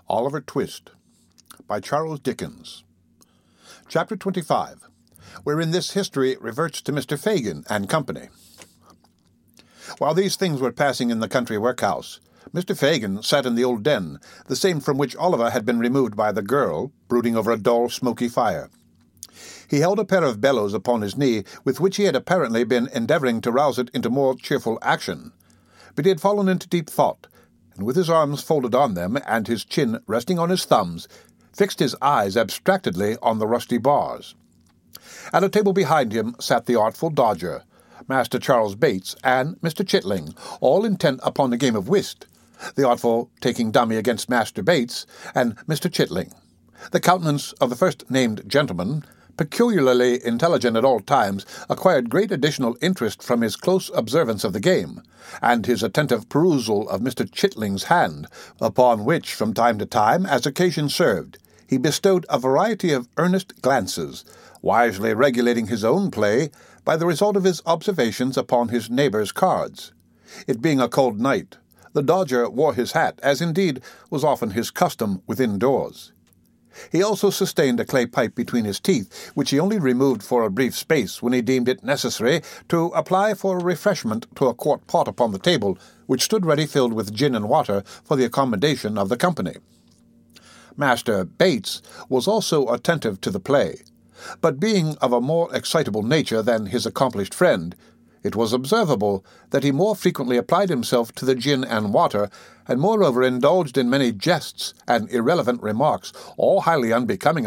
Oliver Twist by Charles Dickens. Chapter 25, wherein this history reverts to Mr. Fagin and company. While these things were passing in the country workhouse, Mr. Fagin sat in the old den, the same from which Oliver had been removed by the girl, brooding over a dull, smoky fire. He held a pair of bellows upon his knee, with which he had apparently been endeavouring to rouse it into more cheerful action. But he had fallen into deep thought, and with his arms folded on them, and his chin resting on his thumbs, fixed his eyes abstractedly on the rusty bars. At a table behind him sat the artful Dodger, Master Charles Bates, and Mr. Chitling, all intent upon the game of whist, the artful taking dummy against Master Bates and Mr. Chitling. The countenance of the first-named gentleman, peculiarly intelligent at all times, acquired great additional interest from his close observance of the game, and his attentive perusal of Mr. Chitling's hand, upon which, from time to time, as occasion served, he bestowed a variety of earnest glances, wisely regulating his own play by the result of his observations upon his neighbour's cards. It being a cold night, the Dodger wore his hat, as indeed was often his custom within doors. He also sustained a clay pipe between his teeth, which he only removed for a brief space when he deemed it necessary to apply for refreshment to a quart pot upon the table, which stood ready filled with gin and water for the accommodation of the company. Master Bates was also attentive to the play, but being of a more excitable nature than his accomplished friend, it was observable that he more frequently applied himself to the gin and water, and moreover indulged in many jests and irrelevant remarks, all highly unbecoming.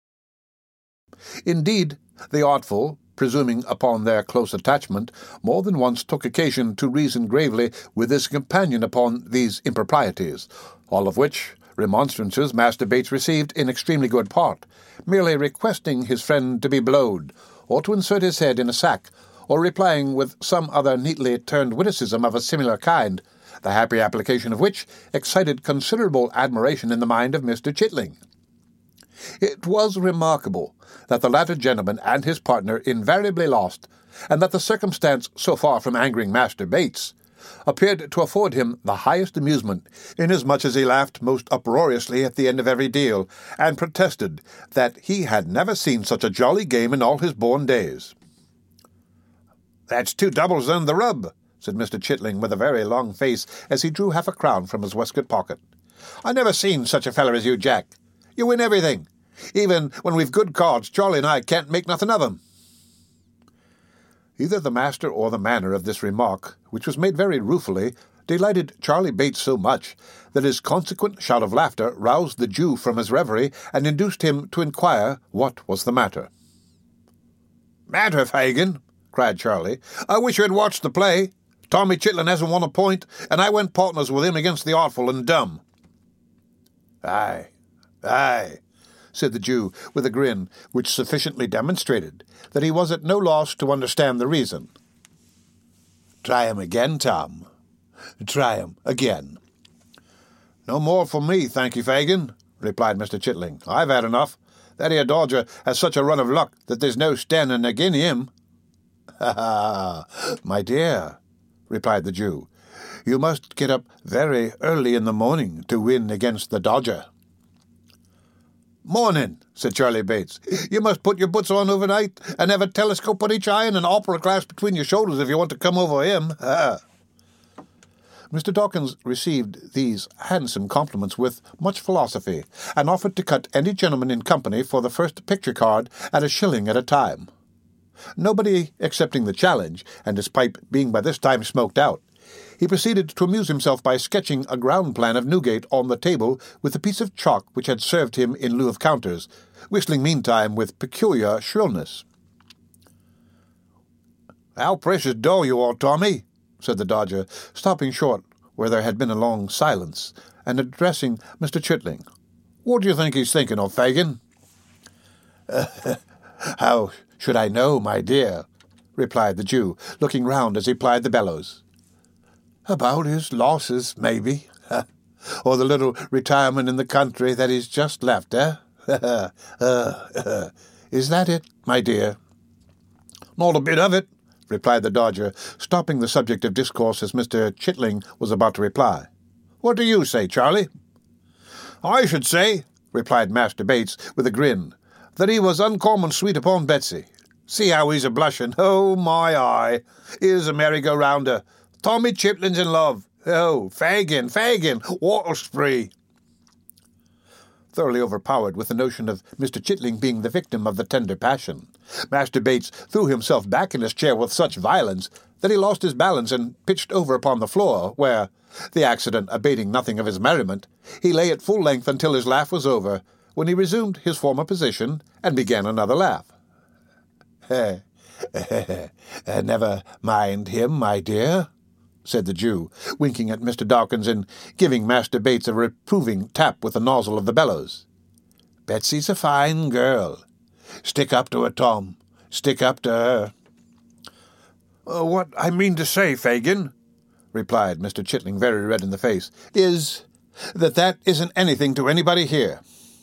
Indeed, the artful, presuming upon their close attachment, more than once took occasion to reason gravely with his companion upon these improprieties, all of which remonstrances Master Bates received in extremely good part, merely requesting his friend to be blowed, or to insert his head in a sack, or replying with some other neatly turned witticism of a similar kind, the happy application of which excited considerable admiration in the mind of Mr. Chitling. It was remarkable that the latter gentleman and his partner invariably lost, and that the circumstance, so far from angering Master Bates, appeared to afford him the highest amusement, inasmuch as he laughed most uproariously at the end of every deal, and protested that he had never seen such a jolly game in all his born days. "That's 2 doubles and the rub," said Mr. Chitling with a very long face as he drew half a crown from his waistcoat pocket. "I never seen such a feller as you, Jack. You win everything. Even when we've good cards, Charlie and I can't make nothing of 'em." Either the master or the manner of this remark, which was made very ruefully, delighted Charlie Bates so much that his consequent shout of laughter roused the Jew from his reverie and induced him to inquire what was the matter. "Matter, Fagin?" cried Charlie. "I wish you had watched the play. Tommy Chitling hasn't won a point, and I went partners with him against the artful and dumb." "Aye, said the Jew, with a grin which sufficiently demonstrated that he was at no loss to understand the reason. "Try him again, Tom. Try him again." "No more for me, thank you, Fagin," replied Mr. Chitling. "I've had enough. That here Dodger has such a run of luck that there's no standing agin him." "Ha, my dear," replied the Jew, "you must get up very early in the morning to win against the Dodger." "Morning," said Charlie Bates. "You must put your boots on overnight and have a telescope on each eye and an opera glass between your shoulders if you want to come over him." Mr. Dawkins received these handsome compliments with much philosophy, and offered to cut any gentleman in company for the first picture card at a shilling at a time. Nobody accepting the challenge, and his pipe being by this time smoked out, he proceeded to amuse himself by sketching a ground plan of Newgate on the table with a piece of chalk which had served him in lieu of counters, whistling meantime with peculiar shrillness. "How precious dull you are, Tommy," said the Dodger, stopping short where there had been a long silence, and addressing Mr. Chitling. "What do you think he's thinking of, Fagin?" "How should I know, my dear?" replied the Jew, looking round as he plied the bellows. "About his losses, maybe, or the little retirement in the country that he's just left, eh? Is that it, my dear?" "Not a bit of it," replied the Dodger, stopping the subject of discourse as Mr. Chitling was about to reply. "What do you say, Charlie?" "I should say," replied Master Bates, with a grin, "that he was uncommon sweet upon Betsy. See how he's a-blushing. Oh, my eye! Here's a merry-go-rounder. Tommy Chitling's in love. Oh, Fagin, water spree!" Thoroughly overpowered with the notion of Mr. Chitling being the victim of the tender passion, Master Bates threw himself back in his chair with such violence that he lost his balance and pitched over upon the floor, where, the accident abating nothing of his merriment, he lay at full length until his laugh was over, when he resumed his former position and began another laugh. "Never mind him, my dear," said the Jew, winking at Mr. Dawkins and giving Master Bates a reproving tap with the nozzle of the bellows. "Betsy's a fine girl. Stick up to her, Tom. Stick up to her." "What I mean to say, Fagin," replied Mr. Chitling, very red in the face, "is that isn't anything to anybody here."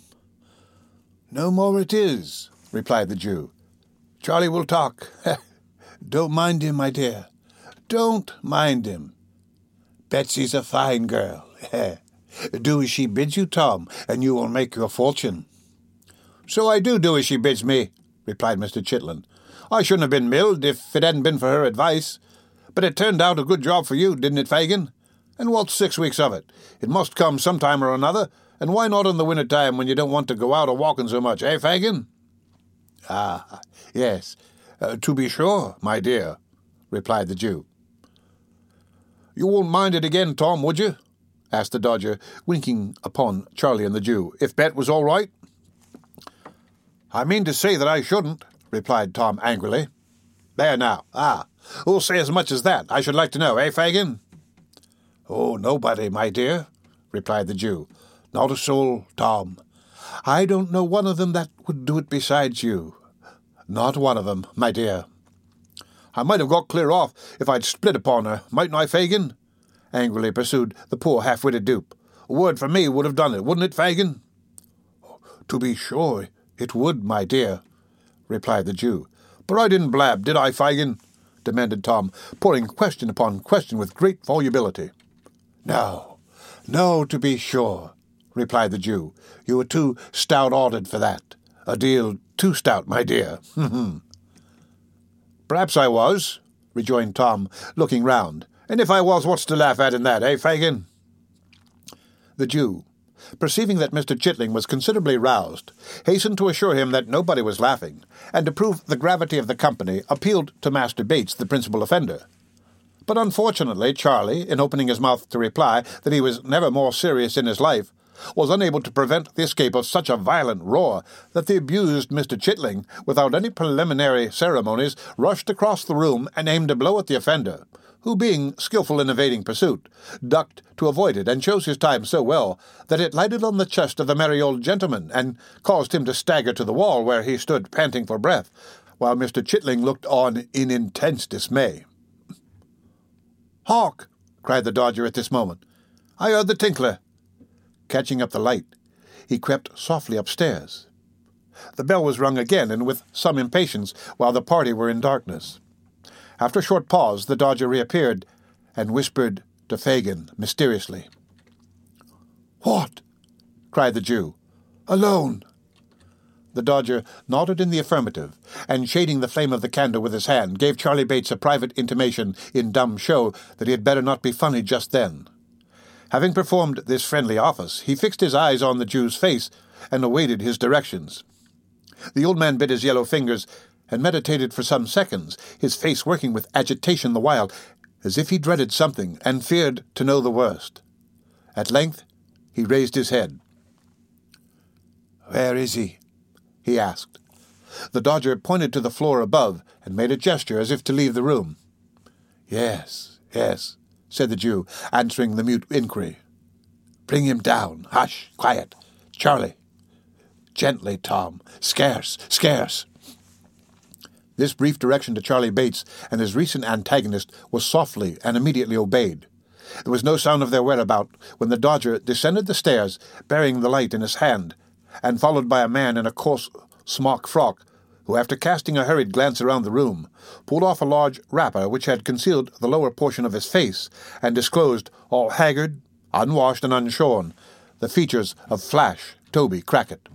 "No more it is," replied the Jew. "Charlie will talk. Don't mind him, my dear. Don't mind him. Betsy's a fine girl. Do as she bids you, Tom, and you will make your fortune." "So I do as she bids me," replied Mr. Chitling. "I shouldn't have been milled if it hadn't been for her advice. But it turned out a good job for you, didn't it, Fagin? And what's 6 weeks of it? It must come some time or another, and why not in the winter time when you don't want to go out a-walking so much, eh, Fagin?" "Ah, yes, to be sure, my dear," replied the Jew. "You won't mind it again, Tom, would you?" asked the Dodger, winking upon Charlie and the Jew, "if Bet was all right?" "I mean to say that I shouldn't," replied Tom angrily. "There now. Who'll say as much as that, I should like to know, eh, Fagin?" "Oh, nobody, my dear," replied the Jew. "Not a soul, Tom. I don't know one of them that would do it besides you. Not one of them, my dear." "I might have got clear off if I'd split upon her, mightn't I, Fagin?" angrily pursued the poor half-witted dupe. "A word from me would have done it, wouldn't it, Fagin?" "To be sure it would, my dear," replied the Jew. "But I didn't blab, did I, Fagin?" demanded Tom, pouring question upon question with great volubility. No, to be sure," replied the Jew. "You were too stout-hearted for that. A deal too stout, my dear. "Perhaps I was," rejoined Tom, looking round. "And if I was, what's to laugh at in that, eh, Fagin?" The Jew, perceiving that Mr. Chitling was considerably roused, hastened to assure him that nobody was laughing, and to prove the gravity of the company, appealed to Master Bates, the principal offender. But unfortunately Charlie, in opening his mouth to reply that he was never more serious in his life, was unable to prevent the escape of such a violent roar that the abused Mr. Chitling, without any preliminary ceremonies, rushed across the room and aimed a blow at the offender, who, being skilful in evading pursuit, ducked to avoid it, and chose his time so well that it lighted on the chest of the merry old gentleman, and caused him to stagger to the wall, where he stood panting for breath, while Mr. Chitling looked on in intense dismay. "Hark!" cried the Dodger at this moment. "I heard the tinkler." Catching up the light, he crept softly upstairs. The bell was rung again, and with some impatience, while the party were in darkness. After a short pause, the Dodger reappeared, and whispered to Fagin mysteriously. "What?" cried the Jew. "Alone?" The Dodger nodded in the affirmative, and shading the flame of the candle with his hand, gave Charlie Bates a private intimation in dumb show that he had better not be funny just then. Having performed this friendly office, he fixed his eyes on the Jew's face and awaited his directions. The old man bit his yellow fingers and meditated for some seconds, his face working with agitation the while, as if he dreaded something and feared to know the worst. At length he raised his head. "Where is he?" he asked. The Dodger pointed to the floor above and made a gesture as if to leave the room. Yes, said the Jew, answering the mute inquiry. "Bring him down. Hush, quiet. Charlie. Gently, Tom. Scarce. This brief direction to Charlie Bates and his recent antagonist was softly and immediately obeyed. There was no sound of their whereabout when the Dodger descended the stairs, bearing the light in his hand, and followed by a man in a coarse smock frock, who, after casting a hurried glance around the room, pulled off a large wrapper which had concealed the lower portion of his face, and disclosed, all haggard, unwashed, and unshorn, the features of Flash Toby Crackit.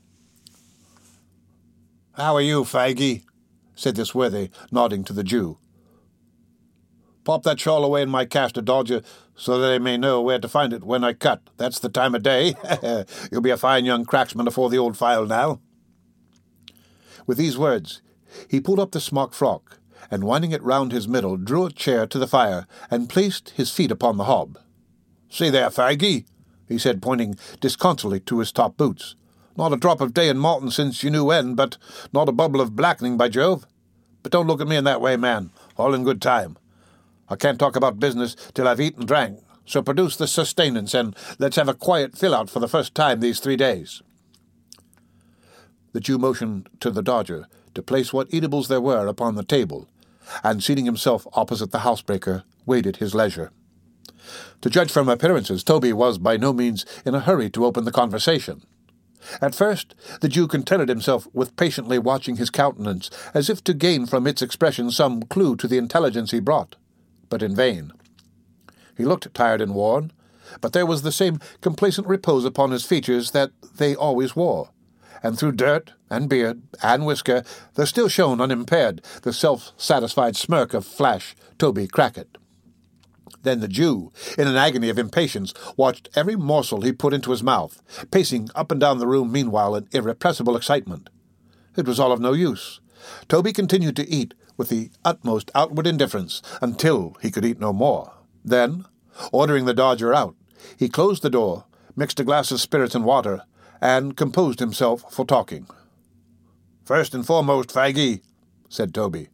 "How are you, Faggy?" said this worthy, nodding to the Jew. "Pop that shawl away in my castor, Dodger, so that they may know where to find it when I cut. That's the time of day. You'll be a fine young cracksman afore the old file now." With these words, he pulled up the smock frock, and winding it round his middle, drew a chair to the fire, and placed his feet upon the hob. "See there, Faggy," he said, pointing disconsolately to his top boots. "Not a drop of day in Malton since you knew when, but not a bubble of blackening, by Jove. But don't look at me in that way, man. All in good time. I can't talk about business till I've eaten and drank, so produce the sustenance, and let's have a quiet fill-out for the first time these 3 days." The Jew motioned to the Dodger to place what eatables there were upon the table, and seating himself opposite the housebreaker, waited his leisure. To judge from appearances, Toby was by no means in a hurry to open the conversation. At first, the Jew contented himself with patiently watching his countenance, as if to gain from its expression some clue to the intelligence he brought, but in vain. He looked tired and worn, but there was the same complacent repose upon his features that they always wore, and through dirt and beard and whisker there still shone unimpaired the self-satisfied smirk of Flash Toby Crackit. Then the Jew, in an agony of impatience, watched every morsel he put into his mouth, pacing up and down the room meanwhile in irrepressible excitement. It was all of no use. Toby continued to eat with the utmost outward indifference until he could eat no more. Then, ordering the Dodger out, he closed the door, mixed a glass of spirits and water, and composed himself for talking. "First and foremost, Faggy," said Toby.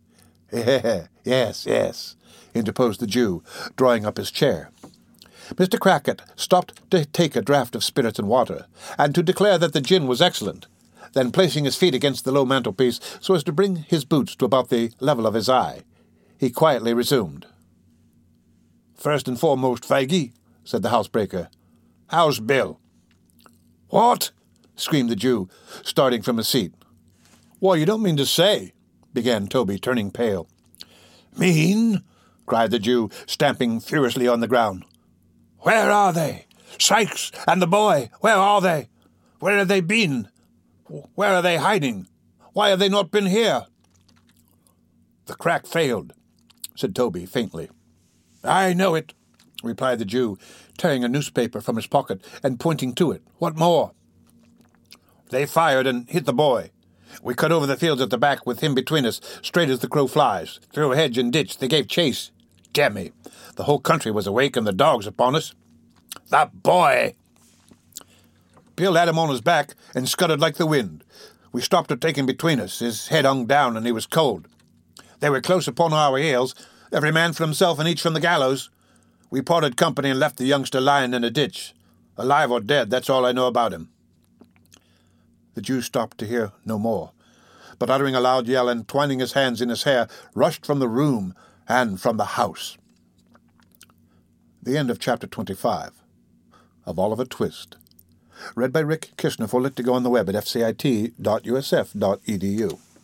Yes, interposed the Jew, drawing up his chair. Mr. Crackit stopped to take a draught of spirits and water, and to declare that the gin was excellent. Then, placing his feet against the low mantelpiece so as to bring his boots to about the level of his eye, he quietly resumed. "First and foremost, Faggy," said the housebreaker, "how's Bill?" "What?" screamed the Jew, starting from his seat. "Why, you don't mean to say—" began Toby, turning pale. "Mean?" cried the Jew, stamping furiously on the ground. "Where are they? Sykes and the boy, where are they? Where have they been? Where are they hiding? Why have they not been here?" "The crack failed," said Toby faintly. "I know it," replied the Jew, tearing a newspaper from his pocket and pointing to it. "What more?" "They fired and hit the boy. We cut over the fields at the back with him between us, straight as the crow flies. Through a hedge and ditch they gave chase. Damn me, the whole country was awake and the dogs upon us. The boy!" Bill had him on his back and scudded like the wind. We stopped to take him between us. His head hung down and he was cold. They were close upon our heels, every man for himself and each from the gallows. We parted company and left the youngster lying in a ditch. Alive or dead, that's all I know about him. The Jew stopped to hear no more, but uttering a loud yell and twining his hands in his hair, rushed from the room and from the house. The end of Chapter 25 of Oliver Twist. Read by Rick Kishner for Lit2Go on the web at fcit.usf.edu.